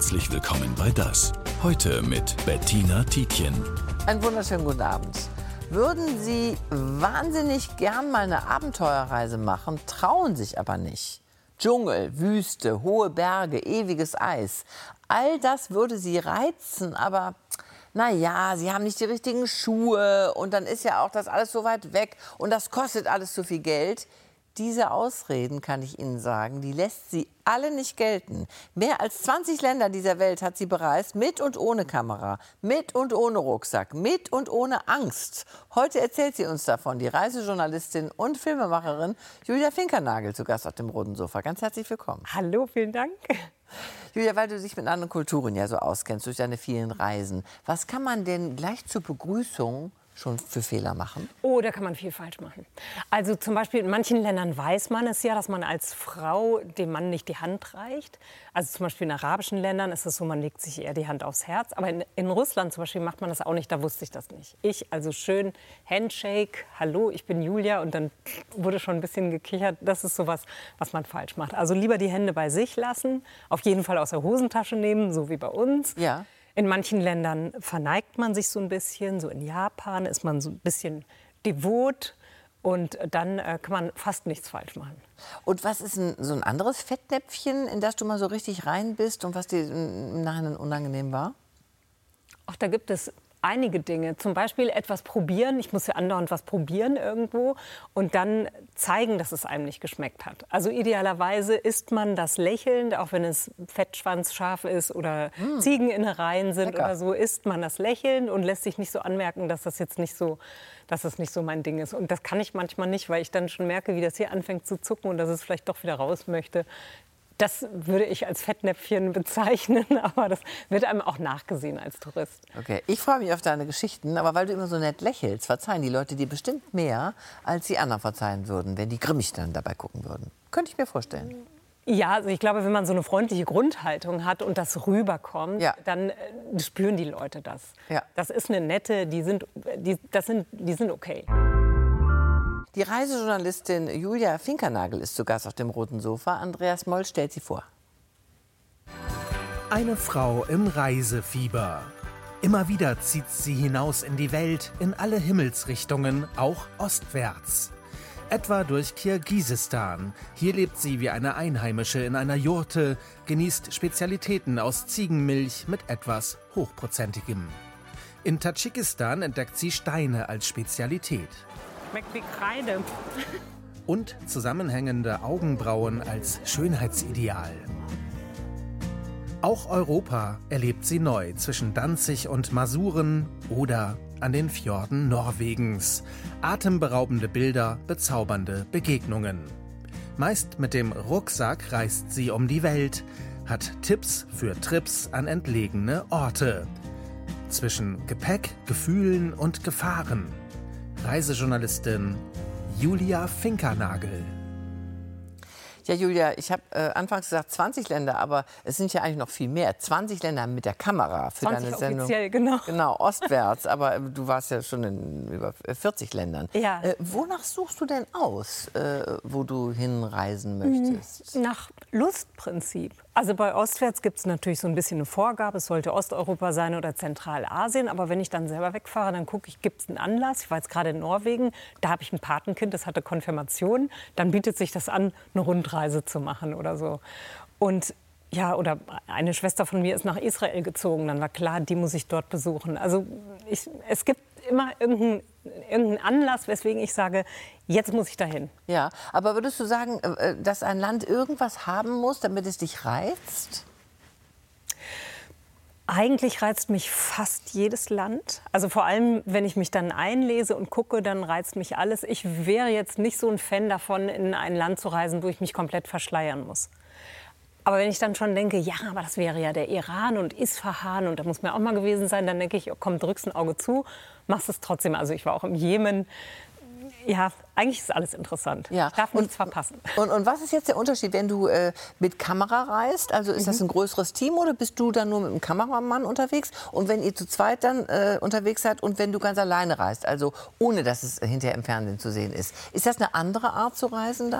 Herzlich willkommen bei Das. Heute mit Bettina Tietjen. Einen wunderschönen guten Abend. Würden Sie wahnsinnig gern mal eine Abenteuerreise machen, trauen sich aber nicht? Dschungel, Wüste, hohe Berge, ewiges Eis. All das würde Sie reizen, aber naja, Sie haben nicht die richtigen Schuhe und dann ist ja auch das alles so weit weg und das kostet alles so viel Geld. Diese Ausreden, kann ich Ihnen sagen, die lässt sie alle nicht gelten. Mehr als 20 Länder dieser Welt hat sie bereist, mit und ohne Kamera, mit und ohne Rucksack, mit und ohne Angst. Heute erzählt sie uns davon, die Reisejournalistin und Filmemacherin Julia Finkernagel, zu Gast auf dem roten Sofa. Ganz herzlich willkommen. Hallo, vielen Dank. Julia, weil du dich mit anderen Kulturen ja so auskennst durch deine vielen Reisen, was kann man denn gleich zur Begrüßung schon für Fehler machen? Oh, da kann man viel falsch machen. Also zum Beispiel in manchen Ländern weiß man es ja, dass man als Frau dem Mann nicht die Hand reicht. Also zum Beispiel in arabischen Ländern ist es so, man legt sich eher die Hand aufs Herz. Aber in Russland zum Beispiel macht man das auch nicht, da wusste ich das nicht. Ich also schön Handshake, hallo, ich bin Julia und dann wurde schon ein bisschen gekichert. Das ist sowas, was man falsch macht. Also lieber die Hände bei sich lassen, auf jeden Fall aus der Hosentasche nehmen, so wie bei uns. Ja. In manchen Ländern verneigt man sich so ein bisschen. So in Japan ist man so ein bisschen devot. Und dann kann man fast nichts falsch machen. Und was ist so ein anderes Fettnäpfchen, in das du mal so richtig rein bist und was dir im Nachhinein unangenehm war? Ach, da gibt es einige Dinge. Zum Beispiel etwas probieren. Ich muss ja andauernd was probieren irgendwo. Und dann zeigen, dass es einem nicht geschmeckt hat. Also idealerweise isst man das lächelnd, auch wenn es fettschwanzscharf ist oder Ziegeninnereien sind Lecker. oder so, isst man das lächelnd und lässt sich nicht so anmerken, dass das jetzt nicht so, dass es nicht so mein Ding ist. Und das kann ich manchmal nicht, weil ich dann schon merke, wie das hier anfängt zu zucken und dass es vielleicht doch wieder raus möchte. Das würde ich als Fettnäpfchen bezeichnen, aber das wird einem auch nachgesehen als Tourist. Okay, ich freue mich auf deine Geschichten, aber weil du immer so nett lächelst, verzeihen die Leute dir bestimmt mehr, als die anderen verzeihen würden, wenn die grimmig dann dabei gucken würden. Könnte ich mir vorstellen. Ja, also ich glaube, wenn man so eine freundliche Grundhaltung hat und das rüberkommt, Ja. dann spüren die Leute das. Ja. Das ist eine nette, die sind okay. Die Reisejournalistin Julia Finkernagel ist zu Gast auf dem roten Sofa. Andreas Moll stellt sie vor. Eine Frau im Reisefieber. Immer wieder zieht sie hinaus in die Welt, in alle Himmelsrichtungen, auch ostwärts. Etwa durch Kirgisistan. Hier lebt sie wie eine Einheimische in einer Jurte, genießt Spezialitäten aus Ziegenmilch mit etwas Hochprozentigem. In Tadschikistan entdeckt sie Steine als Spezialität. Schmeckt wie Kreide. Und zusammenhängende Augenbrauen als Schönheitsideal. Auch Europa erlebt sie neu zwischen Danzig und Masuren oder an den Fjorden Norwegens. Atemberaubende Bilder, bezaubernde Begegnungen. Meist mit dem Rucksack reist sie um die Welt, hat Tipps für Trips an entlegene Orte. Zwischen Gepäck, Gefühlen und Gefahren. Reisejournalistin Julia Finkernagel. Ja, Julia, ich habe anfangs gesagt 20 Länder, aber es sind ja eigentlich noch viel mehr. 20 Länder mit der Kamera für 20 deine Sendung. offiziell, genau. Genau, ostwärts. Aber du warst ja schon in über 40 Ländern. Ja. Wonach suchst du denn aus, wo du hinreisen möchtest? Nach Lustprinzip. Also bei Ostwärts gibt es natürlich so ein bisschen eine Vorgabe, es sollte Osteuropa sein oder Zentralasien. Aber wenn ich dann selber wegfahre, dann gucke ich, gibt es einen Anlass. Ich war jetzt gerade in Norwegen, da habe ich ein Patenkind, das hatte Konfirmation. Dann bietet sich das an, eine Rundreise zu machen oder so. Und ja, oder eine Schwester von mir ist nach Israel gezogen. Dann war klar, die muss ich dort besuchen. Also es gibt immer irgendeinen Anlass, weswegen ich sage, jetzt muss ich dahin. Ja, aber würdest du sagen, dass ein Land irgendwas haben muss, damit es dich reizt? Eigentlich reizt mich fast jedes Land. Also vor allem, wenn ich mich dann einlese und gucke, dann reizt mich alles. Ich wäre jetzt nicht so ein Fan davon, in ein Land zu reisen, wo ich mich komplett verschleiern muss. Aber wenn ich dann schon denke, ja, aber das wäre ja der Iran und Isfahan und da muss man auch mal gewesen sein, dann denke ich, komm, drückst ein Auge zu, machst es trotzdem. Also ich war auch im Jemen. Ja, eigentlich ist alles interessant. Ja. Ich darf nichts verpassen. Und was ist jetzt der Unterschied, wenn du mit Kamera reist? Also ist das ein größeres Team oder bist du dann nur mit einem Kameramann unterwegs? Und wenn ihr zu zweit dann unterwegs seid und wenn du ganz alleine reist, also ohne dass es hinterher im Fernsehen zu sehen ist das eine andere Art zu reisen dann?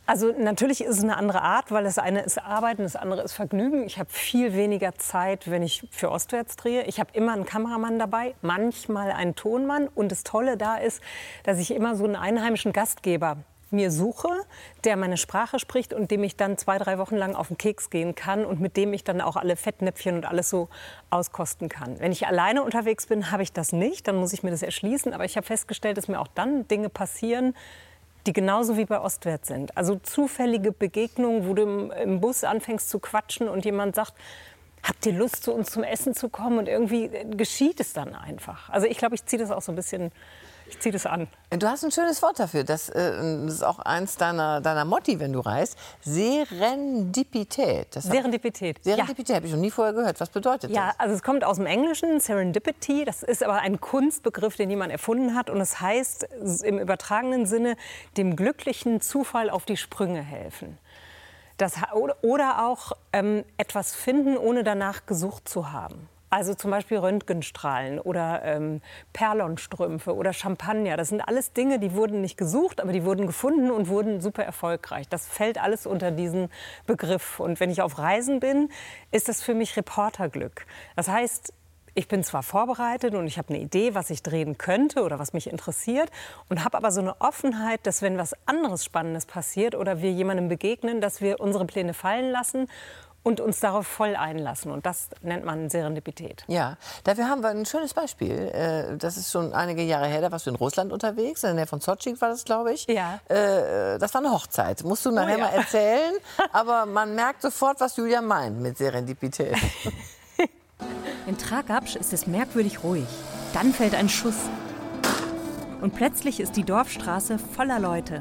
Also natürlich ist es eine andere Art, weil das eine ist Arbeiten, das andere ist Vergnügen. Ich habe viel weniger Zeit, wenn ich für Ostwärts drehe. Ich habe immer einen Kameramann dabei, manchmal einen Tonmann. Und das Tolle da ist, dass ich immer so einen einheimischen Gastgeber mir suche, der meine Sprache spricht und dem ich dann 2-3 Wochen lang auf den Keks gehen kann und mit dem ich dann auch alle Fettnäpfchen und alles so auskosten kann. Wenn ich alleine unterwegs bin, habe ich das nicht, dann muss ich mir das erschließen. Aber ich habe festgestellt, dass mir auch dann Dinge passieren, die genauso wie bei Ostwärts sind. Also zufällige Begegnungen, wo du im Bus anfängst zu quatschen und jemand sagt, habt ihr Lust, zu uns zum Essen zu kommen? Und irgendwie geschieht es dann einfach. Also ich glaube, ich ziehe das auch so ein bisschen, ich ziehe das an. Du hast ein schönes Wort dafür. Das ist auch eins deiner Motti, wenn du reist. Serendipität. Serendipität. Serendipität habe ich noch nie vorher gehört. Was bedeutet das? Ja, also es kommt aus dem Englischen, Serendipity. Das ist aber ein Kunstbegriff, den jemand erfunden hat. Und es heißt im übertragenen Sinne, dem glücklichen Zufall auf die Sprünge helfen. Oder auch etwas finden, ohne danach gesucht zu haben. Also zum Beispiel Röntgenstrahlen oder Perlonstrümpfe oder Champagner. Das sind alles Dinge, die wurden nicht gesucht, aber die wurden gefunden und wurden super erfolgreich. Das fällt alles unter diesen Begriff. Und wenn ich auf Reisen bin, ist das für mich Reporterglück. Das heißt, ich bin zwar vorbereitet und ich habe eine Idee, was ich drehen könnte oder was mich interessiert und habe aber so eine Offenheit, dass wenn was anderes Spannendes passiert oder wir jemandem begegnen, dass wir unsere Pläne fallen lassen und uns darauf voll einlassen. Und das nennt man Serendipität. Ja, dafür haben wir ein schönes Beispiel. Das ist schon einige Jahre her, da warst du in Russland unterwegs, in der Nähe von Sotschi war das, glaube ich. Ja. Das war eine Hochzeit, musst du nachher mal erzählen. Aber man merkt sofort, was Julia meint mit Serendipität. In Tragapsch ist es merkwürdig ruhig. Dann fällt ein Schuss. Und plötzlich ist die Dorfstraße voller Leute.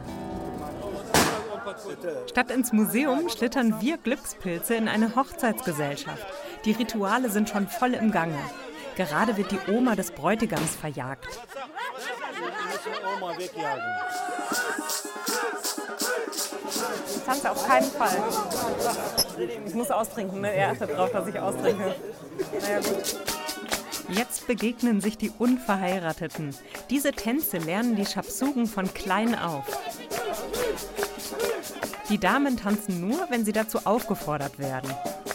Statt ins Museum schlittern wir Glückspilze in eine Hochzeitsgesellschaft. Die Rituale sind schon voll im Gange. Gerade wird die Oma des Bräutigams verjagt. Ich tanze auf keinen Fall. Ich muss austrinken, ne? Er achtet darauf, dass ich austrinke. Naja, gut. Jetzt begegnen sich die Unverheirateten. Diese Tänze lernen die Schapsugen von klein auf. Die Damen tanzen nur, wenn sie dazu aufgefordert werden.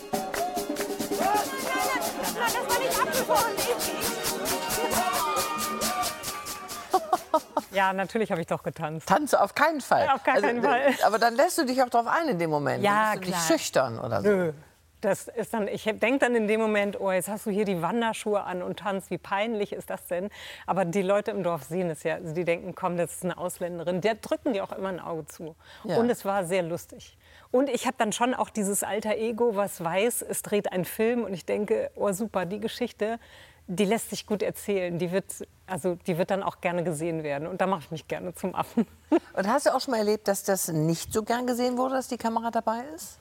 Ja, natürlich habe ich doch getanzt. Tanze auf keinen Fall. Auf gar keinen Fall. Aber dann lässt du dich auch drauf ein in dem Moment. Ja, bist du klar. nicht schüchtern oder so. Nö. Das ist dann, ich denke dann in dem Moment, oh, jetzt hast du hier die Wanderschuhe an und tanzt, wie peinlich ist das denn? Aber die Leute im Dorf sehen es ja, also die denken, komm, das ist eine Ausländerin. Der drücken die auch immer ein Auge zu. Ja. Und es war sehr lustig. Und ich habe dann schon auch dieses alter Ego, was weiß, es dreht ein Film und ich denke, oh super, die Geschichte, die lässt sich gut erzählen. Die wird dann auch gerne gesehen werden. Und da mache ich mich gerne zum Affen. Und hast du auch schon mal erlebt, dass das nicht so gern gesehen wurde, dass die Kamera dabei ist?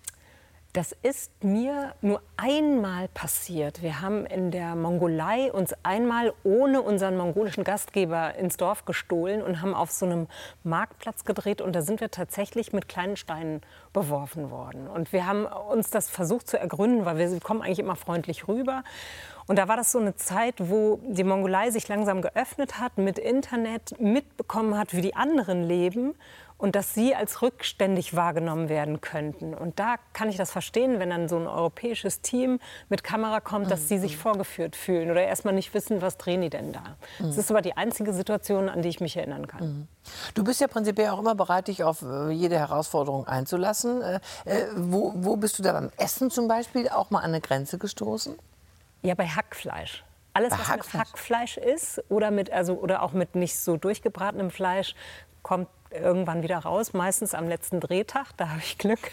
Das ist mir nur einmal passiert. Wir haben in der Mongolei uns einmal ohne unseren mongolischen Gastgeber ins Dorf gestohlen und haben auf so einem Marktplatz gedreht. Und da sind wir tatsächlich mit kleinen Steinen beworfen worden. Und wir haben uns das versucht zu ergründen, weil wir kommen eigentlich immer freundlich rüber. Und da war das so eine Zeit, wo die Mongolei sich langsam geöffnet hat, mit Internet mitbekommen hat, wie die anderen leben. Und dass sie als rückständig wahrgenommen werden könnten. Und da kann ich das verstehen, wenn dann so ein europäisches Team mit Kamera kommt, dass sie sich vorgeführt fühlen oder erstmal nicht wissen, was drehen die denn da. Das ist aber die einzige Situation, an die ich mich erinnern kann. Du bist ja prinzipiell auch immer bereit, dich auf jede Herausforderung einzulassen. Wo bist du da beim Essen zum Beispiel auch mal an eine Grenze gestoßen? Ja, bei Hackfleisch. Alles, was mit Hackfleisch ist oder auch mit nicht so durchgebratenem Fleisch, kommt irgendwann wieder raus, meistens am letzten Drehtag, da habe ich Glück.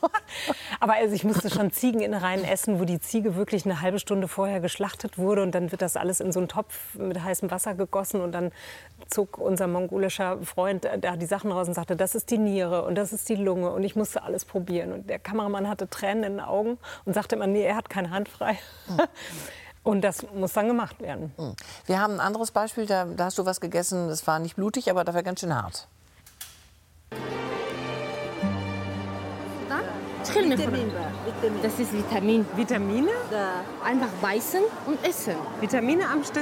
Aber also ich musste schon Ziegeninnereien essen, wo die Ziege wirklich eine halbe Stunde vorher geschlachtet wurde und dann wird das alles in so einen Topf mit heißem Wasser gegossen und dann zog unser mongolischer Freund da die Sachen raus und sagte, das ist die Niere und das ist die Lunge und ich musste alles probieren. Und der Kameramann hatte Tränen in den Augen und sagte immer, nee, er hat keine Hand frei. Und das muss dann gemacht werden. Wir haben ein anderes Beispiel, da hast du was gegessen, das war nicht blutig, aber dafür ganz schön hart. Vitamin. Das ist Vitamin. Vitamine? Einfach beißen und essen. Vitamine am Stück.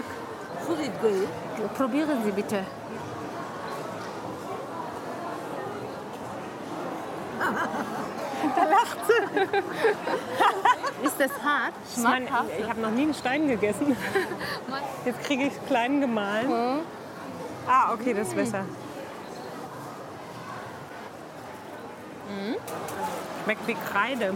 Probieren Sie bitte. Ist das hart? Schmackhaft? Ich habe noch nie einen Stein gegessen. Jetzt kriege ich klein gemahlen. Ah, okay, das ist besser. Schmeckt wie Kreide.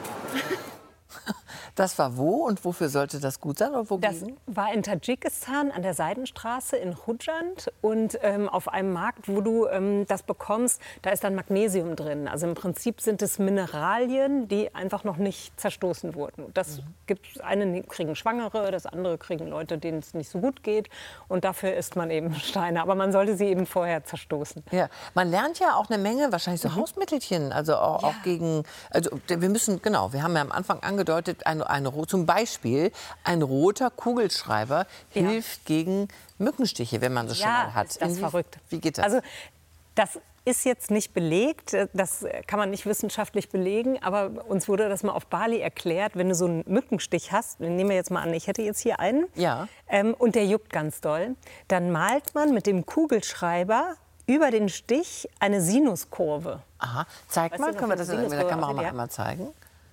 Das war wo und wofür sollte das gut sein? Oder Das wogegen? war in Tadschikistan an der Seidenstraße in Khujand und auf einem Markt, wo du das bekommst, da ist dann Magnesium drin. Also im Prinzip sind es Mineralien, die einfach noch nicht zerstoßen wurden. Das gibt eine kriegen Schwangere, das andere kriegen Leute, denen es nicht so gut geht und dafür isst man eben Steine. Aber man sollte sie eben vorher zerstoßen. Ja, man lernt ja auch eine Menge, wahrscheinlich so Hausmittelchen, also auch gegen, also wir müssen, genau, wir haben ja am Anfang angedeutet, zum Beispiel ein roter Kugelschreiber hilft gegen Mückenstiche, wenn man so schon mal hat. Ist das verrückt. Wie geht das? Also das ist jetzt nicht belegt, das kann man nicht wissenschaftlich belegen, aber uns wurde das mal auf Bali erklärt, wenn du so einen Mückenstich hast, nehmen wir jetzt mal an, ich hätte jetzt hier einen und der juckt ganz doll, dann malt man mit dem Kugelschreiber über den Stich eine Sinuskurve. Aha, zeig mal, können wir das mit der Kamera mal einmal zeigen?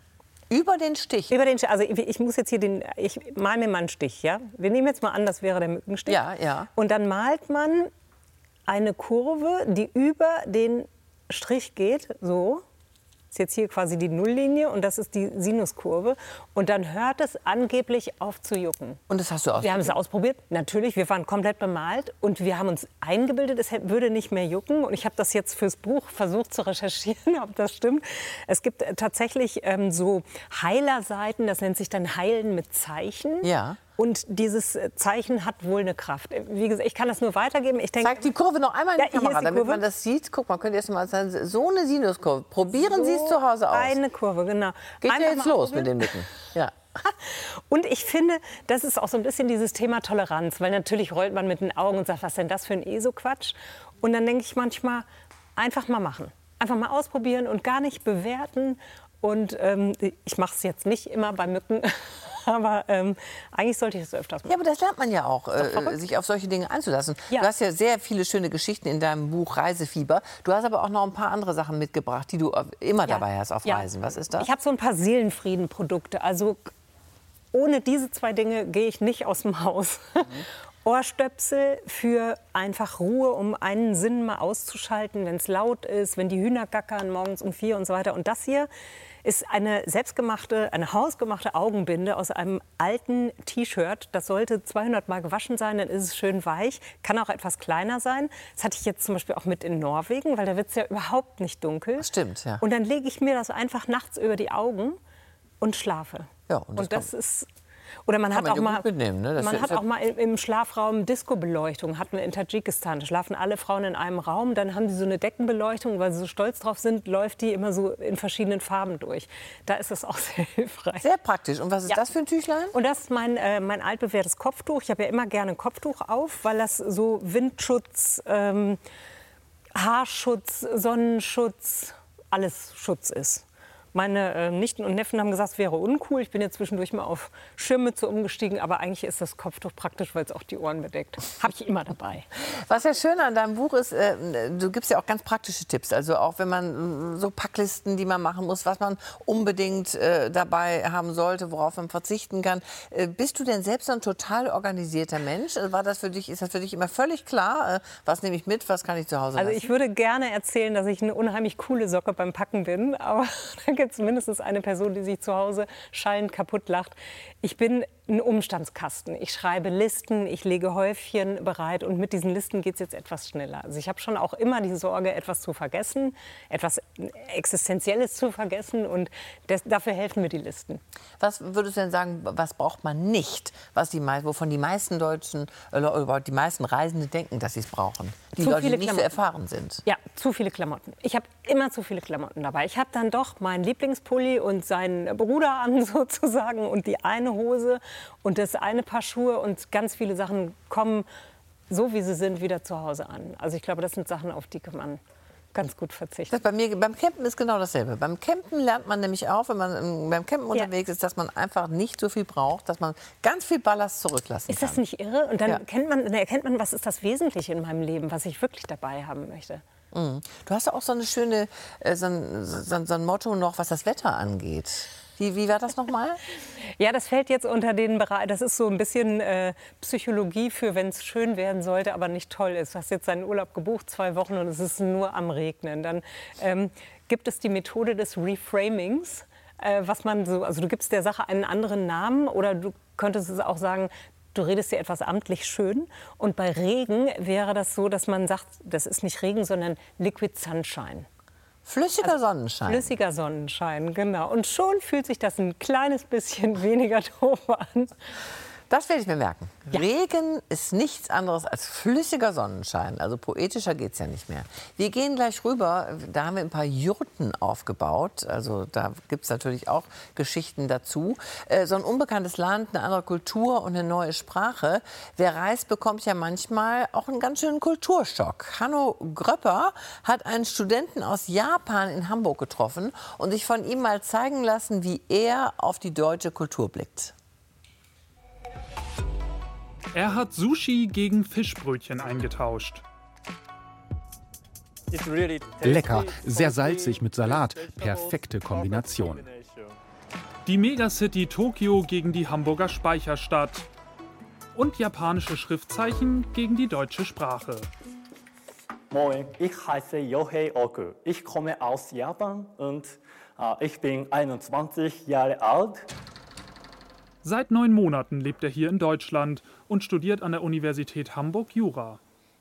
Über den Stich? Über den Stich, also ich muss jetzt hier ich mal mir mal einen Stich, ja? Wir nehmen jetzt mal an, das wäre der Mückenstich. Ja, ja. Und dann malt man eine Kurve, die über den Strich geht, so. Ist jetzt hier quasi die Nulllinie und das ist die Sinuskurve. Und dann hört es angeblich auf zu jucken. Und das hast du ausprobiert? Wir haben es ausprobiert, natürlich. Wir waren komplett bemalt und wir haben uns eingebildet, es würde nicht mehr jucken. Und ich habe das jetzt fürs Buch versucht zu recherchieren, ob das stimmt. Es gibt tatsächlich so Heilerseiten, das nennt sich dann Heilen mit Zeichen. Ja. Und dieses Zeichen hat wohl eine Kraft. Wie gesagt, ich kann das nur weitergeben. Ich denke, zeig die Kurve noch einmal in die Kamera, damit Kurve. man das sieht. Guck mal, könnt ihr erst mal sagen, so eine Sinuskurve. Probieren Sie es zu Hause aus. Eine Kurve, genau. Geht Einfach ja jetzt mal los probieren. mit den Mücken. Ja. Und ich finde, das ist auch so ein bisschen dieses Thema Toleranz. Weil natürlich rollt man mit den Augen und sagt, was denn das für ein ESO-Quatsch? Und dann denke ich manchmal, einfach mal machen. Einfach mal ausprobieren und gar nicht bewerten. Und ich mache es jetzt nicht immer bei Mücken. Aber eigentlich sollte ich das öfters machen. Ja, aber das lernt man ja auch, sich auf solche Dinge einzulassen. Ja. Du hast ja sehr viele schöne Geschichten in deinem Buch Reisefieber. Du hast aber auch noch ein paar andere Sachen mitgebracht, die du immer dabei hast auf Reisen. Was ist das? Ich habe so ein paar Seelenfrieden-Produkte. Also ohne diese zwei Dinge gehe ich nicht aus dem Haus. Ohrstöpsel für einfach Ruhe, um einen Sinn mal auszuschalten, wenn es laut ist, wenn die Hühner gackern morgens um 4 und so weiter. Und das hier ist eine selbstgemachte, eine hausgemachte Augenbinde aus einem alten T-Shirt. Das sollte 200 Mal gewaschen sein, dann ist es schön weich. Kann auch etwas kleiner sein. Das hatte ich jetzt zum Beispiel auch mit in Norwegen, weil da wird es ja überhaupt nicht dunkel. Das stimmt, ja. Und dann lege ich mir das einfach nachts über die Augen und schlafe. Ja, und das ist... Oder man hat man auch ja mal, gut mitnehmen, ne? Das man ist hat ja- auch mal im Schlafraum Disco-Beleuchtung, hatten wir in Tadschikistan. Da schlafen alle Frauen in einem Raum, dann haben die so eine Deckenbeleuchtung, weil sie so stolz drauf sind, läuft die immer so in verschiedenen Farben durch. Da ist es auch sehr hilfreich. Sehr praktisch. Und was ist Ja. das für ein Tüchlein? Und das ist mein altbewährtes Kopftuch. Ich habe ja immer gerne ein Kopftuch auf, weil das so Windschutz, Haarschutz, Sonnenschutz, alles Schutz ist. Meine Nichten und Neffen haben gesagt, es wäre uncool. Ich bin jetzt zwischendurch mal auf Schirmmütze umgestiegen. Aber eigentlich ist das Kopftuch praktisch, weil es auch die Ohren bedeckt. Habe ich immer dabei. Was ja schön an deinem Buch ist, du gibst ja auch ganz praktische Tipps. Also auch wenn man so Packlisten, die man machen muss, was man unbedingt dabei haben sollte, worauf man verzichten kann. Bist du denn selbst ein total organisierter Mensch? Ist das für dich immer völlig klar, was nehme ich mit, was kann ich zu Hause lassen? Also ich würde gerne erzählen, dass ich eine unheimlich coole Socke beim Packen bin. Aber da gibt es mindestens eine Person, die sich zu Hause schallend kaputt lacht. Ich bin ein Umstandskasten. Ich schreibe Listen, ich lege Häufchen bereit und mit diesen Listen geht es jetzt etwas schneller. Also ich habe schon auch immer die Sorge, etwas zu vergessen, etwas Existenzielles zu vergessen und dafür helfen mir die Listen. Was würdest du denn sagen, was braucht man nicht, wovon die meisten Deutschen, die meisten Reisende denken, dass sie es brauchen? Die Zu Leute, die viele nicht so Klamotten. erfahren sind. Ja, zu viele Klamotten. Ich habe immer zu viele Klamotten dabei. Ich habe dann doch meinen Lieblingspulli und seinen Bruder an sozusagen und die eine Hose und das eine Paar Schuhe und ganz viele Sachen kommen so, wie sie sind, wieder zu Hause an. Also ich glaube, das sind Sachen, auf die kann man ganz gut verzichten. Beim Campen ist genau dasselbe. Beim Campen lernt man nämlich auch, wenn man beim Campen unterwegs ist, dass man einfach nicht so viel braucht, dass man ganz viel Ballast zurücklassen Ist kann. das nicht irre? Und dann Ja. erkennt man, was ist das Wesentliche in meinem Leben, was ich wirklich dabei haben möchte. Du hast ja auch so eine schöne, so ein Motto noch, was das Wetter angeht. Wie war das nochmal? Ja, das fällt jetzt unter den Bereich. Das ist so ein bisschen Psychologie für, wenn es schön werden sollte, aber nicht toll ist. Du hast jetzt deinen Urlaub gebucht, 2 Wochen, und es ist nur am Regnen. Dann gibt es die Methode des Reframings, was man so, also du gibst der Sache einen anderen Namen, oder du könntest es auch sagen, du redest dir etwas amtlich schön. Und bei Regen wäre das so, dass man sagt, das ist nicht Regen, sondern Liquid Sunshine. Flüssiger Sonnenschein. Flüssiger Sonnenschein, genau. Und schon fühlt sich das ein kleines bisschen weniger doof an. Das werde ich mir merken. Ja. Regen ist nichts anderes als flüssiger Sonnenschein. Also poetischer geht es ja nicht mehr. Wir gehen gleich rüber. Da haben wir ein paar Jurten aufgebaut. Also da gibt es natürlich auch Geschichten dazu. So ein unbekanntes Land, eine andere Kultur und eine neue Sprache. Wer reist, bekommt ja manchmal auch einen ganz schönen Kulturschock. Hanno Gröpper hat einen Studenten aus Japan in Hamburg getroffen und sich von ihm mal zeigen lassen, wie er auf die deutsche Kultur blickt. Er hat Sushi gegen Fischbrötchen eingetauscht. Lecker, sehr salzig mit Salat. Perfekte Kombination. Die Megacity Tokio gegen die Hamburger Speicherstadt. Und japanische Schriftzeichen gegen die deutsche Sprache. Moin, ich heiße Yohei Oku. Ich komme aus Japan und ich bin 21 Jahre alt. Seit 9 Monaten lebt er hier in Deutschland und studiert an der Universität Hamburg Jura.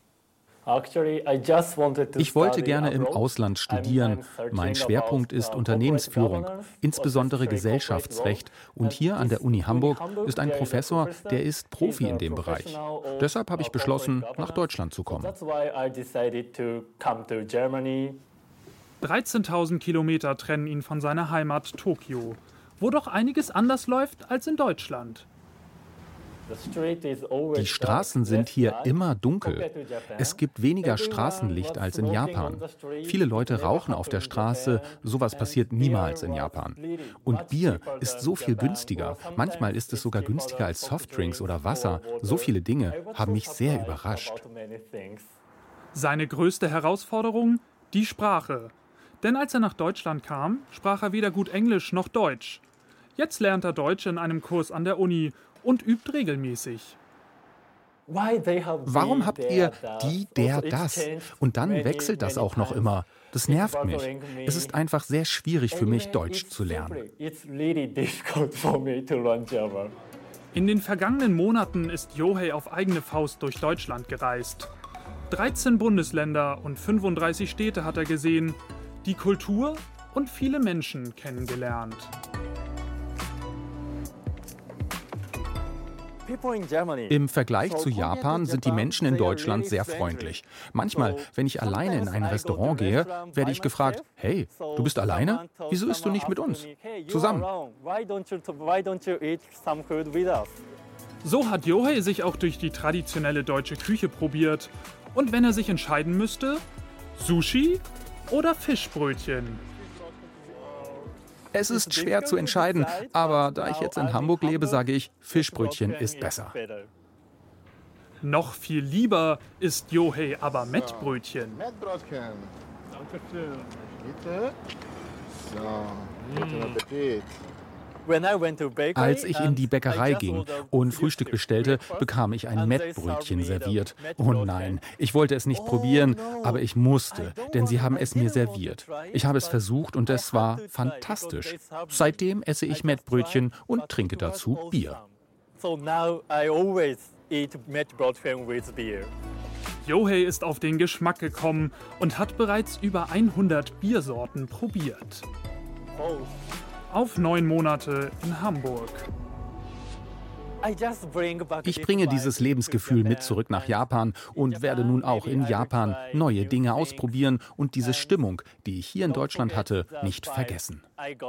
Ich wollte gerne im Ausland studieren. Mein Schwerpunkt ist Unternehmensführung, insbesondere Gesellschaftsrecht. Und hier an der Uni Hamburg ist ein Professor, der ist Profi in dem Bereich. Deshalb habe ich beschlossen, nach Deutschland zu kommen. 13.000 Kilometer trennen ihn von seiner Heimat Tokio, wo doch einiges anders läuft als in Deutschland. Die Straßen sind hier immer dunkel. Es gibt weniger Straßenlicht als in Japan. Viele Leute rauchen auf der Straße. Sowas passiert niemals in Japan. Und Bier ist so viel günstiger. Manchmal ist es sogar günstiger als Softdrinks oder Wasser. So viele Dinge haben mich sehr überrascht. Seine größte Herausforderung? Die Sprache. Denn als er nach Deutschland kam, sprach er weder gut Englisch noch Deutsch. Jetzt lernt er Deutsch in einem Kurs an der Uni und übt regelmäßig. Warum habt ihr die, der, das? Und dann wechselt das auch noch immer. Das nervt mich. Es ist einfach sehr schwierig für mich, Deutsch zu lernen. In den vergangenen Monaten ist Yohei auf eigene Faust durch Deutschland gereist. 13 Bundesländer und 35 Städte hat er gesehen, die Kultur und viele Menschen kennengelernt. Im Vergleich zu Japan sind die Menschen in Deutschland sehr freundlich. Manchmal, wenn ich alleine in ein Restaurant gehe, werde ich gefragt, hey, du bist alleine? Wieso isst du nicht mit uns? Zusammen. So hat Yohei sich auch durch die traditionelle deutsche Küche probiert. Und wenn er sich entscheiden müsste, Sushi oder Fischbrötchen? Es ist schwer zu entscheiden, aber da ich jetzt in Hamburg lebe, sage ich, Fischbrötchen ist besser. Noch viel lieber isst Yohei aber Mettbrötchen. Als ich in die Bäckerei ging und Frühstück bestellte, bekam ich ein Mettbrötchen serviert. Oh nein, ich wollte es nicht probieren, aber ich musste, denn sie haben es mir serviert. Ich habe es versucht und es war fantastisch. Seitdem esse ich Mettbrötchen und trinke dazu Bier. Yohei ist auf den Geschmack gekommen und hat bereits über 100 Biersorten probiert. Auf 9 Monate in Hamburg. Ich bringe dieses Lebensgefühl mit zurück nach Japan und werde nun auch in Japan neue Dinge ausprobieren und diese Stimmung, die ich hier in Deutschland hatte, nicht vergessen.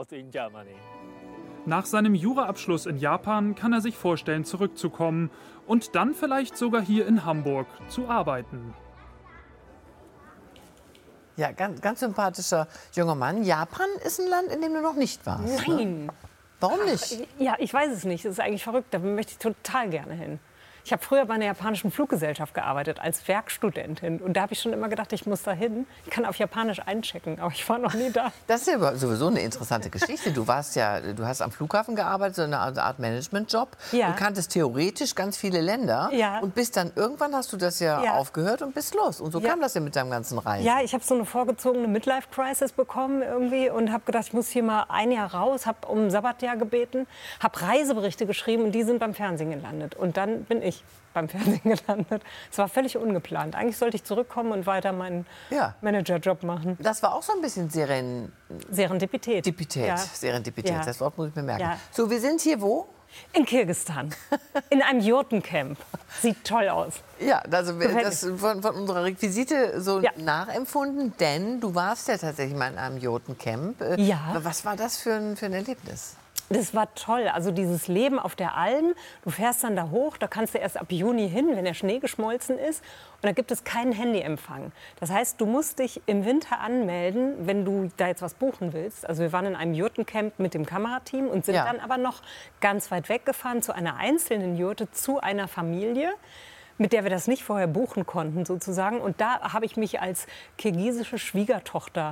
Nach seinem Juraabschluss in Japan kann er sich vorstellen, zurückzukommen und dann vielleicht sogar hier in Hamburg zu arbeiten. Ja, ganz sympathischer junger Mann. Japan ist ein Land, in dem du noch nicht warst. Nein. Warum nicht? Ja, ich weiß es nicht. Das ist eigentlich verrückt. Da möchte ich total gerne hin. Ich habe früher bei einer japanischen Fluggesellschaft gearbeitet als Werkstudentin. Und da habe ich schon immer gedacht, ich muss da hin. Ich kann auf Japanisch einchecken, aber ich war noch nie da. Das ist ja sowieso eine interessante Geschichte. Du hast am Flughafen gearbeitet, so eine Art Management-Job. Ja. Du kanntest theoretisch ganz viele Länder. Ja. Und bist dann, irgendwann hast du das ja aufgehört und bist los. Und so kam das ja mit deinem ganzen Reisen. Ja, ich habe so eine vorgezogene Midlife-Crisis bekommen irgendwie und habe gedacht, ich muss hier mal ein Jahr raus, habe um ein Sabbatjahr gebeten, habe Reiseberichte geschrieben und die sind beim Fernsehen gelandet. Und dann bin ich beim Fernsehen gelandet. Es war völlig ungeplant. Eigentlich sollte ich zurückkommen und weiter meinen Managerjob machen. Das war auch so ein bisschen Serendipität. Serendipität, Ja. das Wort muss ich mir merken. Ja. So, wir sind hier wo? In Kirgisistan, in einem Jurtencamp. Sieht toll aus. Ja, also das von unserer Requisite so nachempfunden, denn du warst ja tatsächlich mal in einem Jurtencamp. Ja. Was war das für ein Erlebnis? Das war toll. Also dieses Leben auf der Alm, du fährst dann da hoch, da kannst du erst ab Juni hin, wenn der Schnee geschmolzen ist. Und da gibt es keinen Handyempfang. Das heißt, du musst dich im Winter anmelden, wenn du da jetzt was buchen willst. Also wir waren in einem Jurtencamp mit dem Kamerateam und sind dann aber noch ganz weit weggefahren zu einer einzelnen Jurte, zu einer Familie, mit der wir das nicht vorher buchen konnten sozusagen. Und da habe ich mich als kirgisische Schwiegertochter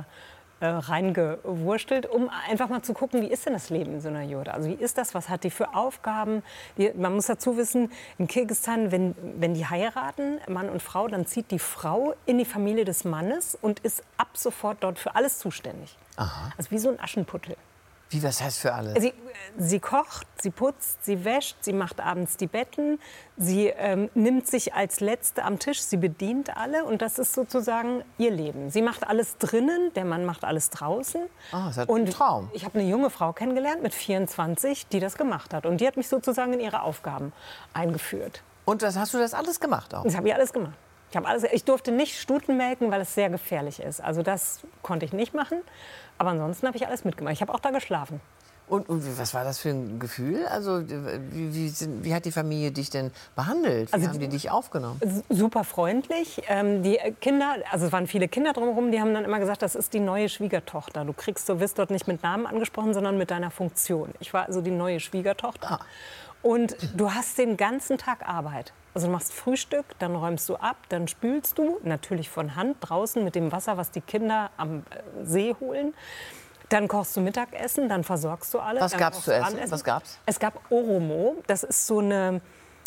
reingewurstelt, um einfach mal zu gucken, wie ist denn das Leben in so einer Jurte? Also wie ist das, was hat die für Aufgaben? Man muss dazu wissen, in Kirgisistan, wenn die heiraten, Mann und Frau, dann zieht die Frau in die Familie des Mannes und ist ab sofort dort für alles zuständig. Aha. Also wie so ein Aschenputtel. Wie, was heißt für alles? Sie kocht, sie putzt, sie wäscht, sie macht abends die Betten, sie nimmt sich als Letzte am Tisch, sie bedient alle und das ist sozusagen ihr Leben. Sie macht alles drinnen, der Mann macht alles draußen. Das ist ein Traum. Ich habe eine junge Frau kennengelernt mit 24, die das gemacht hat und die hat mich sozusagen in ihre Aufgaben eingeführt. Und hast du das alles gemacht auch? Das habe ich alles gemacht. Ich durfte nicht Stuten melken, weil es sehr gefährlich ist. Also das konnte ich nicht machen. Aber ansonsten habe ich alles mitgemacht. Ich habe auch da geschlafen. Und was war das für ein Gefühl? Also wie hat die Familie dich denn behandelt? Wie haben die dich aufgenommen? Super freundlich. Die Kinder, also es waren viele Kinder drumherum, die haben dann immer gesagt, das ist die neue Schwiegertochter. Du wirst dort nicht mit Namen angesprochen, sondern mit deiner Funktion. Ich war also die neue Schwiegertochter. Und du hast den ganzen Tag Arbeit. Also du machst Frühstück, dann räumst du ab, dann spülst du, natürlich von Hand, draußen mit dem Wasser, was die Kinder am See holen. Dann kochst du Mittagessen, dann versorgst du alle. Was gab's zu essen? Was gab's? Es gab Oromo, das ist so ein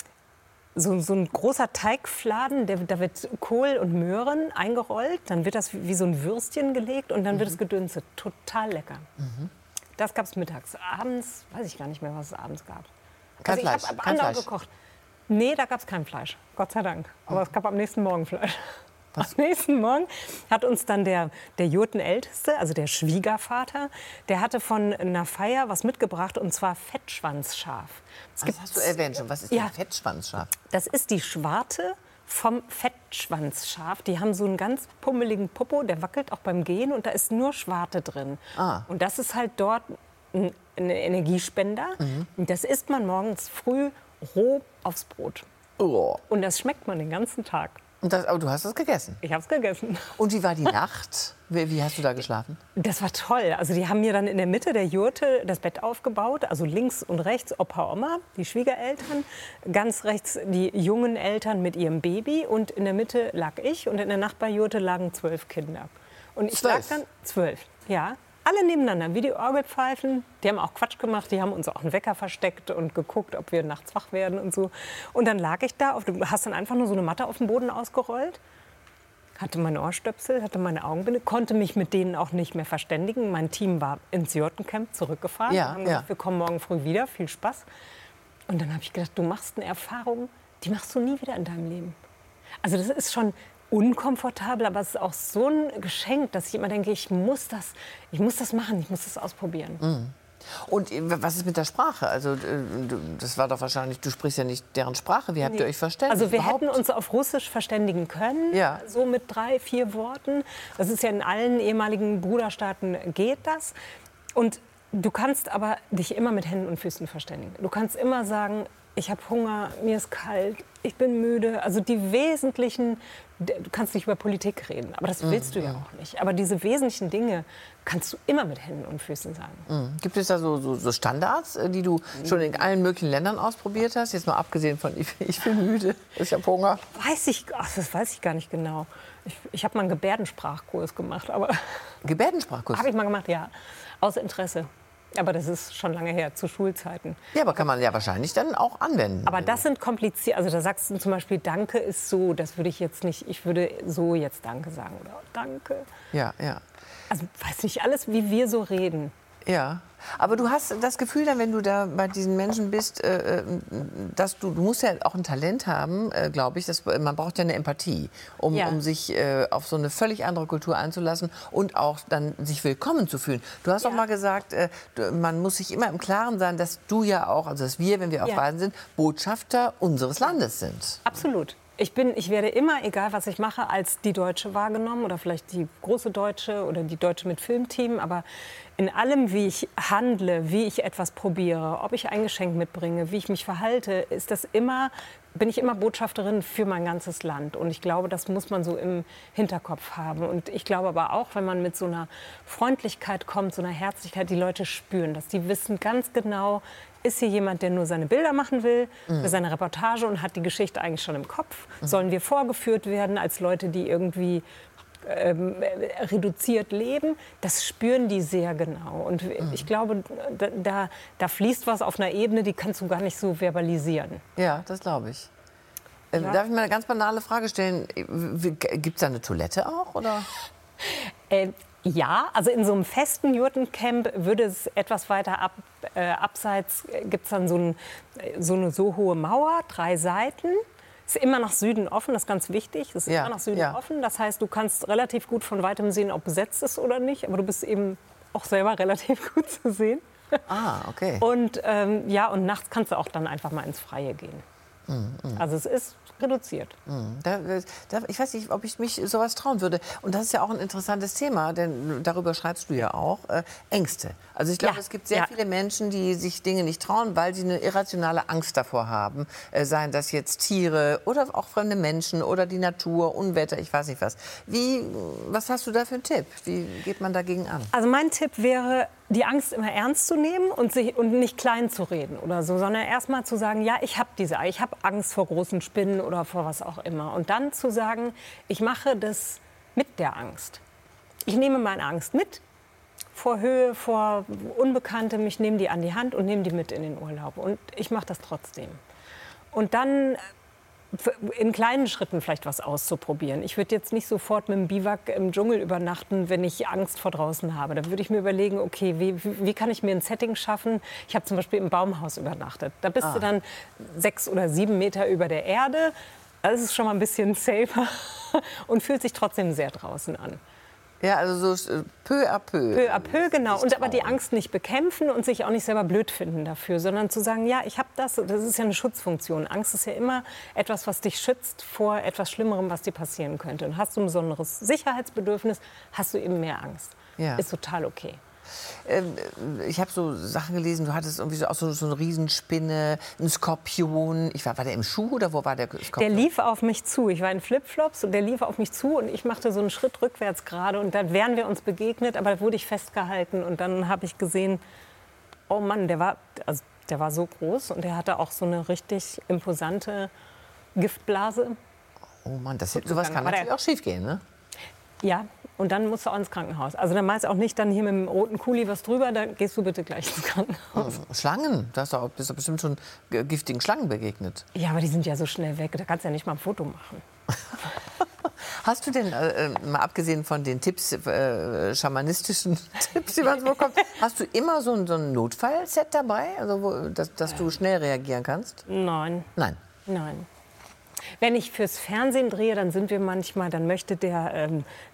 großer Teigfladen, da wird Kohl und Möhren eingerollt, dann wird das wie so ein Würstchen gelegt und dann wird es gedünstet. Total lecker. Das gab's mittags. Abends weiß ich gar nicht mehr, was es abends gab. Kein Fleisch? Ich habe anders gekocht. Nee, da gab es kein Fleisch, Gott sei Dank. Aber es gab am nächsten Morgen Fleisch. Am nächsten Morgen hat uns dann der Jurtenälteste, also der Schwiegervater, der hatte von einer Feier was mitgebracht, und zwar Fettschwanzschaf. Das hast du erwähnt schon. Was ist denn Fettschwanzschaf? Das ist die Schwarte vom Fettschwanzschaf. Die haben so einen ganz pummeligen Popo, der wackelt auch beim Gehen und da ist nur Schwarte drin. Und das ist halt dort ein Energiespender. Und das isst man morgens früh roh aufs Brot. Und das schmeckt man den ganzen Tag. Aber du hast es gegessen? Ich habe es gegessen. Und wie war die Nacht? Wie hast du da geschlafen? Das war toll. Also die haben mir dann in der Mitte der Jurte das Bett aufgebaut. Also links und rechts Opa, Oma, die Schwiegereltern. Ganz rechts die jungen Eltern mit ihrem Baby. Und in der Mitte lag ich. Und in der Nachbarjurte lagen 12 Kinder. Und ich lag dann 12, ja. Alle nebeneinander, wie die Orgelpfeifen. Die haben auch Quatsch gemacht, die haben uns auch einen Wecker versteckt und geguckt, ob wir nachts wach werden und so. Und dann lag ich da, du hast dann einfach nur so eine Matte auf dem Boden ausgerollt, hatte meine Ohrstöpsel, hatte meine Augenbinde, konnte mich mit denen auch nicht mehr verständigen. Mein Team war ins Jurtencamp zurückgefahren. Wir haben gesagt, wir kommen morgen früh wieder, viel Spaß. Und dann habe ich gedacht, du machst eine Erfahrung, die machst du nie wieder in deinem Leben. Also das ist schon unkomfortabel, aber es ist auch so ein Geschenk, dass ich immer denke, ich muss das machen, ich muss das ausprobieren. Und was ist mit der Sprache? Also das war doch wahrscheinlich, du sprichst ja nicht deren Sprache. Wie habt ihr euch verständigt? Also wir hätten uns auf Russisch verständigen können, so mit 3, 4 Worten. Das ist ja in allen ehemaligen Bruderstaaten geht das. Und Du kannst aber dich immer mit Händen und Füßen verständigen. Du kannst immer sagen, ich habe Hunger, mir ist kalt, ich bin müde. Also die wesentlichen, du kannst nicht über Politik reden, aber das willst du ja auch nicht. Aber diese wesentlichen Dinge kannst du immer mit Händen und Füßen sagen. Gibt es da so Standards, die du schon in allen möglichen Ländern ausprobiert hast? Jetzt mal abgesehen von, ich bin müde, ich habe Hunger. Das weiß ich gar nicht genau. Ich habe mal einen Gebärdensprachkurs gemacht. Aber Gebärdensprachkurs? Habe ich mal gemacht, ja. Aus Interesse. Aber das ist schon lange her, zu Schulzeiten. Ja, aber kann man ja wahrscheinlich dann auch anwenden. Aber das sind kompliziert. Also da sagst du zum Beispiel, Danke ist so. Das würde ich jetzt nicht. Ich würde so jetzt Danke sagen. Oder Danke. Ja. Also weiß nicht alles, wie wir so reden. Ja, aber du hast das Gefühl dann, wenn du da bei diesen Menschen bist, dass du musst ja auch ein Talent haben, glaube ich. Man braucht ja eine Empathie, um sich auf so eine völlig andere Kultur einzulassen und auch dann sich willkommen zu fühlen. Du hast auch mal gesagt, man muss sich immer im Klaren sein, dass du ja auch, also dass wir, wenn wir auf Reisen sind, Botschafter unseres Landes sind. Absolut. Ich werde immer, egal was ich mache, als die Deutsche wahrgenommen oder vielleicht die große Deutsche oder die Deutsche mit Filmteam. Aber in allem, wie ich handle, wie ich etwas probiere, ob ich ein Geschenk mitbringe, wie ich mich verhalte, bin ich immer Botschafterin für mein ganzes Land. Und ich glaube, das muss man so im Hinterkopf haben. Und ich glaube aber auch, wenn man mit so einer Freundlichkeit kommt, so einer Herzlichkeit, die Leute spüren das. Die wissen ganz genau, ist hier jemand, der nur seine Bilder machen will, für seine Reportage und hat die Geschichte eigentlich schon im Kopf? Sollen wir vorgeführt werden als Leute, die irgendwie reduziert leben? Das spüren die sehr genau. Und ich glaube, da fließt was auf einer Ebene, die kannst du gar nicht so verbalisieren. Ja, das glaube ich. Darf ich mal eine ganz banale Frage stellen? Gibt es da eine Toilette auch? Oder? Ja, also in so einem festen Jurtencamp würde es etwas weiter abseits, gibt es dann so eine hohe Mauer, 3 Seiten. Ist immer nach Süden offen, das ist ganz wichtig. Es ist immer nach Süden offen. Das heißt, du kannst relativ gut von weitem sehen, ob besetzt ist oder nicht. Aber du bist eben auch selber relativ gut zu sehen. Ah, okay. Und und nachts kannst du auch dann einfach mal ins Freie gehen. Also es ist reduziert. Ich weiß nicht, ob ich mich sowas trauen würde. Und das ist ja auch ein interessantes Thema, denn darüber schreibst du ja auch, Ängste. Also ich glaube, es gibt sehr viele Menschen, die sich Dinge nicht trauen, weil sie eine irrationale Angst davor haben. Seien das jetzt Tiere oder auch fremde Menschen oder die Natur, Unwetter, ich weiß nicht was. Was hast du da für einen Tipp? Wie geht man dagegen an? Also mein Tipp wäre, die Angst immer ernst zu nehmen und nicht klein zu reden oder so, sondern erst mal zu sagen, ja, ich habe Angst vor großen Spinnen oder vor was auch immer. Und dann zu sagen, ich mache das mit der Angst. Ich nehme meine Angst mit, vor Höhe, vor Unbekanntem, ich nehme die an die Hand und nehme die mit in den Urlaub. Und ich mache das trotzdem. Und dann in kleinen Schritten vielleicht was auszuprobieren. Ich würde jetzt nicht sofort mit dem Biwak im Dschungel übernachten, wenn ich Angst vor draußen habe. Da würde ich mir überlegen, okay, wie kann ich mir ein Setting schaffen? Ich habe zum Beispiel im Baumhaus übernachtet. Da bist du dann 6 oder 7 Meter über der Erde. Das ist schon mal ein bisschen safer und fühlt sich trotzdem sehr draußen an. Ja, also so peu à peu. Peu à peu, genau. Und aber die Angst nicht bekämpfen und sich auch nicht selber blöd finden dafür, sondern zu sagen, ja, ich habe das. Das ist ja eine Schutzfunktion. Angst ist ja immer etwas, was dich schützt vor etwas Schlimmerem, was dir passieren könnte. Und hast du ein besonderes Sicherheitsbedürfnis, hast du eben mehr Angst. Ja. Ist total okay. Ich habe so Sachen gelesen, du hattest irgendwie auch so eine Riesenspinne, einen Skorpion. War der im Schuh oder wo war der Skorpion? Der lief auf mich zu. Ich war in Flipflops und der lief auf mich zu und ich machte so einen Schritt rückwärts gerade und dann wären wir uns begegnet, aber da wurde ich festgehalten und dann habe ich gesehen, oh Mann, der war so groß und der hatte auch so eine richtig imposante Giftblase. Oh Mann, sowas kann natürlich auch schief gehen, ne? Ja, und dann musst du auch ins Krankenhaus. Also dann meinst du auch nicht dann hier mit dem roten Kuli was drüber, dann gehst du bitte gleich ins Krankenhaus. Schlangen? Du bist doch bestimmt schon giftigen Schlangen begegnet. Ja, aber die sind ja so schnell weg, da kannst du ja nicht mal ein Foto machen. Hast du denn, mal abgesehen von den Tipps, schamanistischen Tipps, die man so bekommt, hast du immer so ein Notfallset dabei, also dass du schnell reagieren kannst? Nein. Nein? Nein. Wenn ich fürs Fernsehen drehe, dann möchte der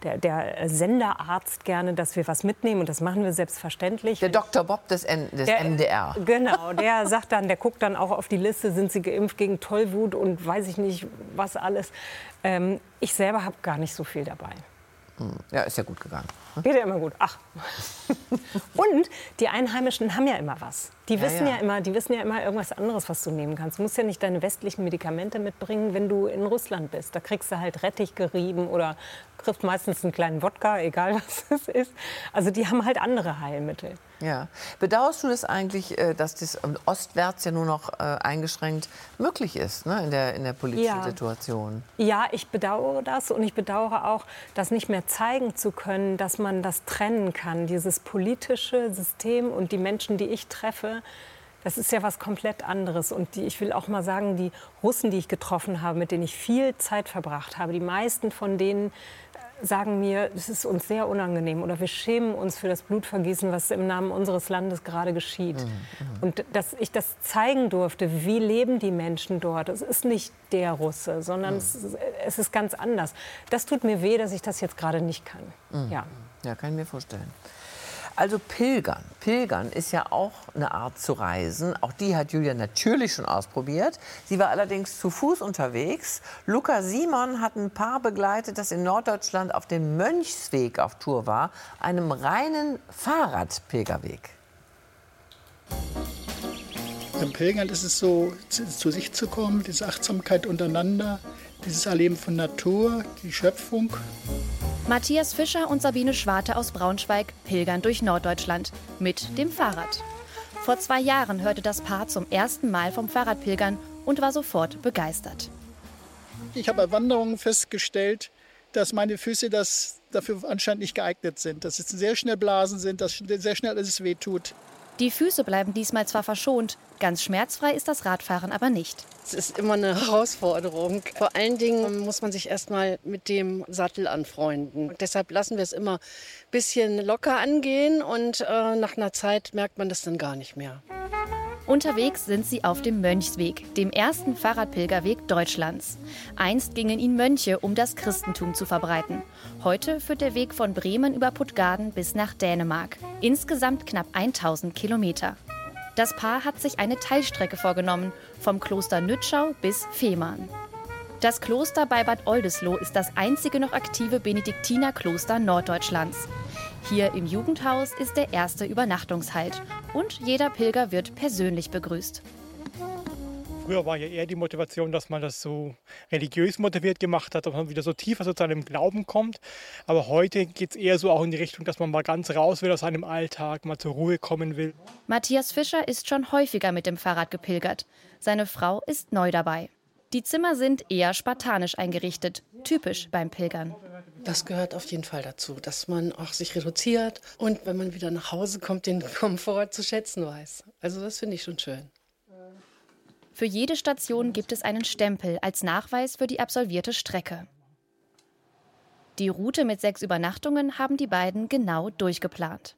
Senderarzt gerne, dass wir was mitnehmen und das machen wir selbstverständlich. Der Dr. Bob des MDR. Genau, der guckt dann auch auf die Liste, sind Sie geimpft gegen Tollwut und weiß ich nicht was alles. Ich selber habe gar nicht so viel dabei. Ja, ist ja gut gegangen. Geht ja immer gut. Ach. Und die Einheimischen haben ja immer was. Die wissen ja immer irgendwas anderes, was du nehmen kannst. Du musst ja nicht deine westlichen Medikamente mitbringen, wenn du in Russland bist. Da kriegst du halt Rettich gerieben oder kriegst meistens einen kleinen Wodka, egal was es ist. Also die haben halt andere Heilmittel. Ja. Bedauerst du das eigentlich, dass das ostwärts ja nur noch eingeschränkt möglich ist, ne, in der politischen Situation? Ja, ich bedauere das und ich bedauere auch, das nicht mehr zeigen zu können, dass man das trennen kann, dieses politische System und die Menschen, die ich treffe. Das ist ja was komplett anderes. Und ich will auch mal sagen, die Russen, die ich getroffen habe, mit denen ich viel Zeit verbracht habe, die meisten von denen sagen mir, es ist uns sehr unangenehm oder wir schämen uns für das Blutvergießen, was im Namen unseres Landes gerade geschieht. Und dass ich das zeigen durfte, wie leben die Menschen dort. Es ist nicht der Russe, sondern es ist ganz anders. Das tut mir weh, dass ich das jetzt gerade nicht kann. Ja, kann ich mir vorstellen. Also Pilgern. Pilgern ist ja auch eine Art zu reisen. Auch die hat Julia natürlich schon ausprobiert. Sie war allerdings zu Fuß unterwegs. Luca Simon hat ein Paar begleitet, das in Norddeutschland auf dem Mönchsweg auf Tour war, einem reinen Fahrradpilgerweg. Beim Pilgern ist es so, zu sich zu kommen, diese Achtsamkeit untereinander, dieses Erleben von Natur, die Schöpfung. Matthias Fischer und Sabine Schwarte aus Braunschweig pilgern durch Norddeutschland mit dem Fahrrad. Vor 2 Jahren hörte das Paar zum ersten Mal vom Fahrradpilgern und war sofort begeistert. Ich habe bei Wanderungen festgestellt, dass meine Füße dafür anscheinend nicht geeignet sind. Dass es sehr schnell Blasen sind, dass sehr schnell alles wehtut. Die Füße bleiben diesmal zwar verschont, ganz schmerzfrei ist das Radfahren aber nicht. Es ist immer eine Herausforderung. Vor allen Dingen muss man sich erst mal mit dem Sattel anfreunden. Und deshalb lassen wir es immer ein bisschen locker angehen und nach einer Zeit merkt man das dann gar nicht mehr. Unterwegs sind sie auf dem Mönchsweg, dem ersten Fahrradpilgerweg Deutschlands. Einst gingen ihn Mönche, um das Christentum zu verbreiten. Heute führt der Weg von Bremen über Puttgarden bis nach Dänemark. Insgesamt knapp 1000 Kilometer. Das Paar hat sich eine Teilstrecke vorgenommen, vom Kloster Nützschau bis Fehmarn. Das Kloster bei Bad Oldesloe ist das einzige noch aktive Benediktinerkloster Norddeutschlands. Hier im Jugendhaus ist der erste Übernachtungshalt und jeder Pilger wird persönlich begrüßt. Früher war ja eher die Motivation, dass man das so religiös motiviert gemacht hat, dass man wieder so tiefer zu seinem Glauben kommt. Aber heute geht es eher so auch in die Richtung, dass man mal ganz raus will aus seinem Alltag, mal zur Ruhe kommen will. Matthias Fischer ist schon häufiger mit dem Fahrrad gepilgert. Seine Frau ist neu dabei. Die Zimmer sind eher spartanisch eingerichtet, typisch beim Pilgern. Das gehört auf jeden Fall dazu, dass man auch sich reduziert und wenn man wieder nach Hause kommt, den Komfort zu schätzen weiß. Also das finde ich schon schön. Für jede Station gibt es einen Stempel als Nachweis für die absolvierte Strecke. Die Route mit 6 Übernachtungen haben die beiden genau durchgeplant.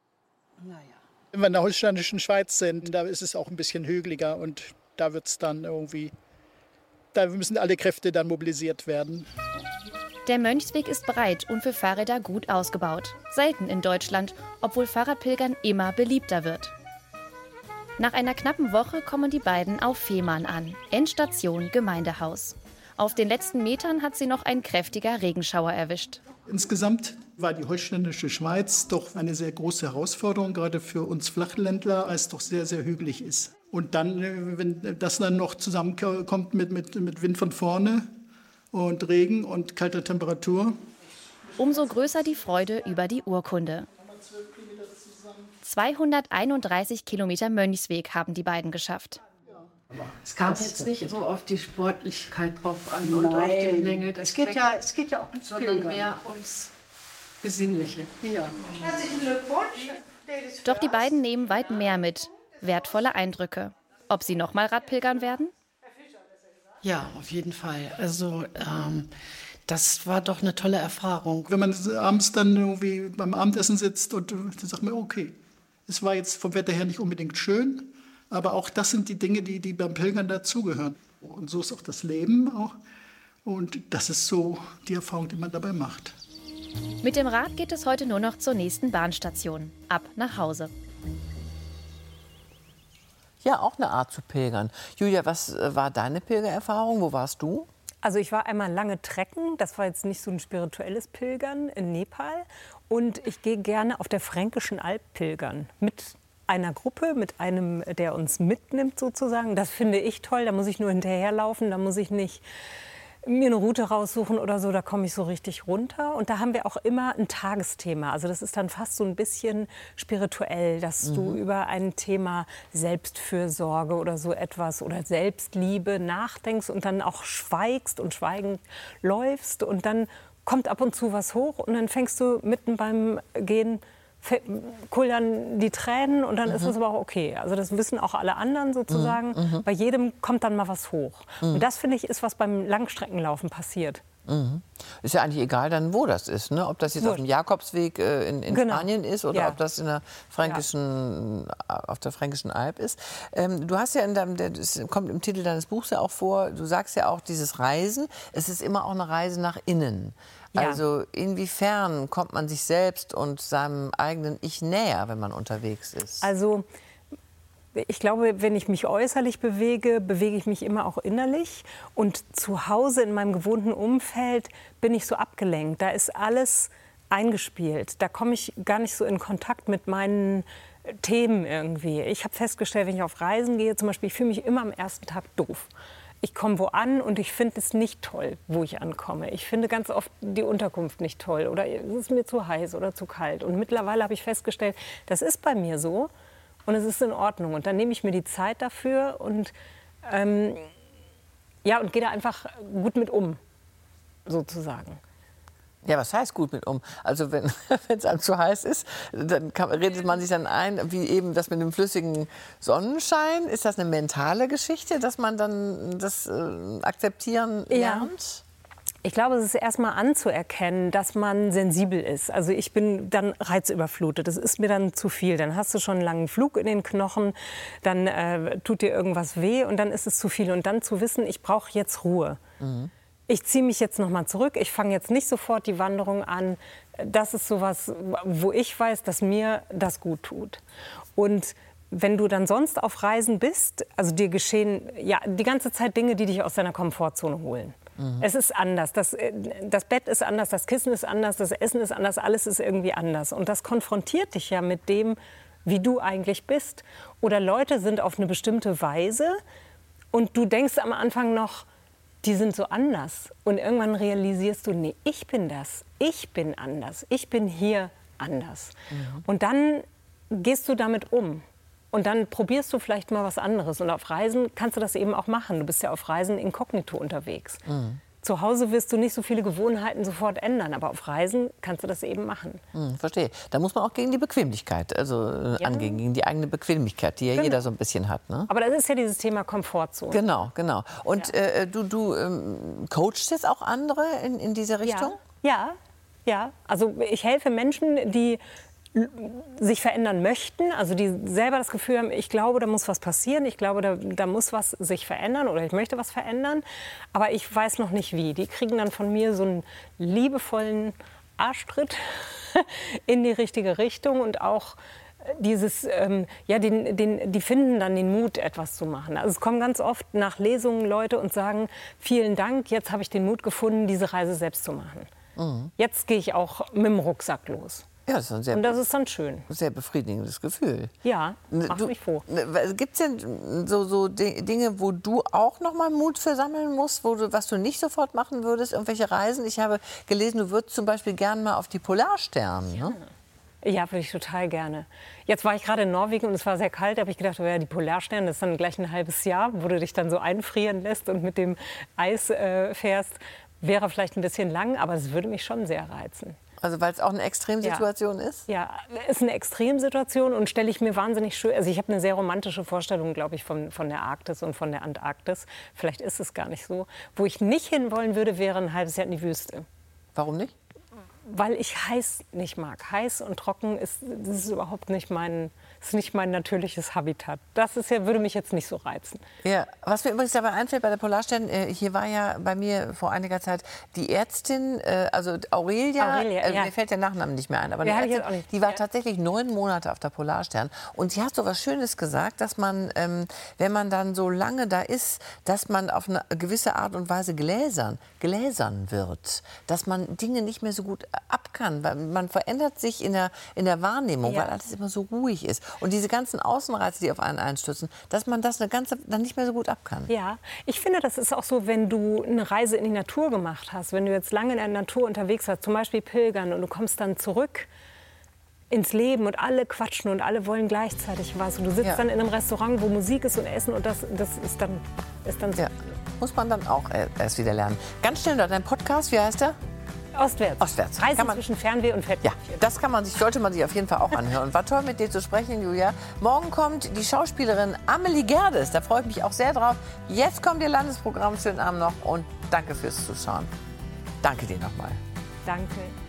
Wenn wir in der holsteinischen Schweiz sind, da ist es auch ein bisschen hügeliger und da wird es dann irgendwie, da müssen alle Kräfte dann mobilisiert werden. Der Mönchsweg ist breit und für Fahrräder gut ausgebaut. Selten in Deutschland, obwohl Fahrradpilgern immer beliebter wird. Nach einer knappen Woche kommen die beiden auf Fehmarn an, Endstation Gemeindehaus. Auf den letzten Metern hat sie noch ein kräftiger Regenschauer erwischt. Insgesamt war die holsteinische Schweiz doch eine sehr große Herausforderung, gerade für uns Flachländler, weil es doch sehr, sehr hügelig ist. Und dann, wenn das dann noch zusammenkommt mit Wind von vorne und Regen und kalter Temperatur. Umso größer die Freude über die Urkunde. 231 Kilometer Mönchsweg haben die beiden geschafft. Es kam jetzt nicht so auf die Sportlichkeit drauf an und auf die Länge. Es geht ja auch ums Pilgern. Mehr ums Besinnliche. Ja. Herzlichen Glückwunsch. Doch die beiden nehmen weit mehr mit. Wertvolle Eindrücke. Ob sie noch mal Radpilgern werden? Ja, auf jeden Fall. Also das war doch eine tolle Erfahrung. Wenn man abends dann irgendwie beim Abendessen sitzt und dann sagt man, okay, es war jetzt vom Wetter her nicht unbedingt schön, aber auch das sind die Dinge, die beim Pilgern dazugehören. Und so ist auch das Leben auch. Und das ist so die Erfahrung, die man dabei macht. Mit dem Rad geht es heute nur noch zur nächsten Bahnstation. Ab nach Hause. Ja, auch eine Art zu pilgern. Julia, was war deine Pilgererfahrung? Wo warst du? Also ich war einmal lange trecken, das war jetzt nicht so ein spirituelles Pilgern in Nepal. Und ich gehe gerne auf der Fränkischen Alb pilgern mit einer Gruppe, mit einem, der uns mitnimmt sozusagen. Das finde ich toll, da muss ich nur hinterherlaufen, da muss ich nicht mir eine Route raussuchen oder so, da komme ich so richtig runter. Und da haben wir auch immer ein Tagesthema. Also das ist dann fast so ein bisschen spirituell, dass du über ein Thema Selbstfürsorge oder so etwas oder Selbstliebe nachdenkst und dann auch schweigst und schweigend läufst. Und dann kommt ab und zu was hoch und dann fängst du mitten beim Gehen, kullern die Tränen und dann ist es aber auch okay. Also das wissen auch alle anderen sozusagen. Bei jedem kommt dann mal was hoch. Und das, finde ich, ist, was beim Langstreckenlaufen passiert. Ist ja eigentlich egal dann, wo das ist, ne? Ob das jetzt auf dem Jakobsweg in Spanien ist oder ob das in der auf der Fränkischen Alb ist. Du hast ja das kommt im Titel deines Buchs ja auch vor, du sagst ja auch, dieses Reisen, es ist immer auch eine Reise nach innen. Ja. Also inwiefern kommt man sich selbst und seinem eigenen Ich näher, wenn man unterwegs ist? Also ich glaube, wenn ich mich äußerlich bewege, bewege ich mich immer auch innerlich. Und zu Hause in meinem gewohnten Umfeld bin ich so abgelenkt. Da ist alles eingespielt. Da komme ich gar nicht so in Kontakt mit meinen Themen irgendwie. Ich habe festgestellt, wenn ich auf Reisen gehe, zum Beispiel, ich fühle mich immer am ersten Tag doof. Ich komme wo an und ich finde es nicht toll, wo ich ankomme. Ich finde ganz oft die Unterkunft nicht toll oder es ist mir zu heiß oder zu kalt. Und mittlerweile habe ich festgestellt, das ist bei mir so und es ist in Ordnung. Und dann nehme ich mir die Zeit dafür und gehe da einfach gut mit um, sozusagen. Ja, was heißt gut mit um? Also wenn es einem zu heiß ist, dann redet man sich dann ein, wie eben das mit dem flüssigen Sonnenschein. Ist das eine mentale Geschichte, dass man dann das akzeptieren lernt? Ja. Ich glaube, es ist erstmal anzuerkennen, dass man sensibel ist. Also ich bin dann reizüberflutet. Das ist mir dann zu viel. Dann hast du schon einen langen Flug in den Knochen, dann tut dir irgendwas weh und dann ist es zu viel. Und dann zu wissen, ich brauche jetzt Ruhe. Ich ziehe mich jetzt noch mal zurück. Ich fange jetzt nicht sofort die Wanderung an. Das ist sowas, wo ich weiß, dass mir das gut tut. Und wenn du dann sonst auf Reisen bist, also dir geschehen ja die ganze Zeit Dinge, die dich aus deiner Komfortzone holen. Es ist anders. Das Bett ist anders, das Kissen ist anders, das Essen ist anders, alles ist irgendwie anders. Und das konfrontiert dich ja mit dem, wie du eigentlich bist. Oder Leute sind auf eine bestimmte Weise und du denkst am Anfang noch, die sind so anders. Und irgendwann realisierst du, nee, ich bin das. Ich bin anders. Ich bin hier anders. Und dann gehst du damit um. Und dann probierst du vielleicht mal was anderes. Und auf Reisen kannst du das eben auch machen. Du bist ja auf Reisen inkognito unterwegs. Zu Hause wirst du nicht so viele Gewohnheiten sofort ändern. Aber auf Reisen kannst du das eben machen. Verstehe. Da muss man auch gegen die Bequemlichkeit angehen, gegen die eigene Bequemlichkeit, die ja jeder so ein bisschen hat. Ne? Aber das ist ja dieses Thema Komfortzone. Genau. Und du coachst jetzt auch andere in diese Richtung? Ja. Also ich helfe Menschen, die sich verändern möchten, also die selber das Gefühl haben, ich glaube, da muss was passieren, ich glaube, da muss was sich verändern oder ich möchte was verändern, aber ich weiß noch nicht wie. Die kriegen dann von mir so einen liebevollen Arschtritt in die richtige Richtung und auch dieses, die finden dann den Mut, etwas zu machen. Also es kommen ganz oft nach Lesungen Leute und sagen, vielen Dank, jetzt habe ich den Mut gefunden, diese Reise selbst zu machen. Jetzt gehe ich auch mit dem Rucksack los. Ja, das ist und das ist dann schön. Sehr befriedigendes Gefühl. Ja, mach mich froh. Gibt es denn so Dinge, wo du auch noch mal Mut für sammeln musst, was du nicht sofort machen würdest? Irgendwelche Reisen? Ich habe gelesen, du würdest zum Beispiel gerne mal auf die Polarstern. Ne? Ja, würde ich total gerne. Jetzt war ich gerade in Norwegen und es war sehr kalt. Da habe ich gedacht, die Polarstern, das ist dann gleich ein halbes Jahr, wo du dich dann so einfrieren lässt und mit dem Eis fährst. Wäre vielleicht ein bisschen lang, aber es würde mich schon sehr reizen. Also weil es auch eine Extremsituation ist? Ja, es ist eine Extremsituation und stelle ich mir wahnsinnig schön. Also ich habe eine sehr romantische Vorstellung, glaube ich, von der Arktis und von der Antarktis. Vielleicht ist es gar nicht so. Wo ich nicht hinwollen würde, wäre ein halbes Jahr in die Wüste. Warum nicht? Weil ich heiß nicht mag. Heiß und trocken das ist überhaupt nicht mein natürliches Habitat. Würde mich jetzt nicht so reizen. Ja, was mir übrigens dabei einfällt bei der Polarstern, hier war ja bei mir vor einiger Zeit die Ärztin, also Aurelia, mir fällt der Nachname nicht mehr ein, aber die war tatsächlich 9 Monate auf der Polarstern. Und sie hat so was Schönes gesagt, dass man, wenn man dann so lange da ist, dass man auf eine gewisse Art und Weise gläsern wird. Dass man Dinge nicht mehr so gut ab kann. Weil man verändert sich in der Wahrnehmung, weil alles immer so ruhig ist. Und diese ganzen Außenreize, die auf einen einstürzen, dass man das dann nicht mehr so gut ab kann. Ja, ich finde, das ist auch so, wenn du eine Reise in die Natur gemacht hast, wenn du jetzt lange in der Natur unterwegs warst, zum Beispiel pilgern, und du kommst dann zurück ins Leben und alle quatschen und alle wollen gleichzeitig was. Und du sitzt dann in einem Restaurant, wo Musik ist und Essen, und das ist dann so. Ja. Muss man dann auch erst wieder lernen. Ganz schnell noch dein Podcast, wie heißt der? Ostwärts. Reisen zwischen Fernweh und Fettnäpfchen. Ja, das sollte man sich auf jeden Fall auch anhören. War toll, mit dir zu sprechen, Julia. Morgen kommt die Schauspielerin Amelie Gerdes. Da freue ich mich auch sehr drauf. Jetzt kommt ihr Landesprogramm. Schönen Abend noch und danke fürs Zuschauen. Danke dir nochmal. Danke.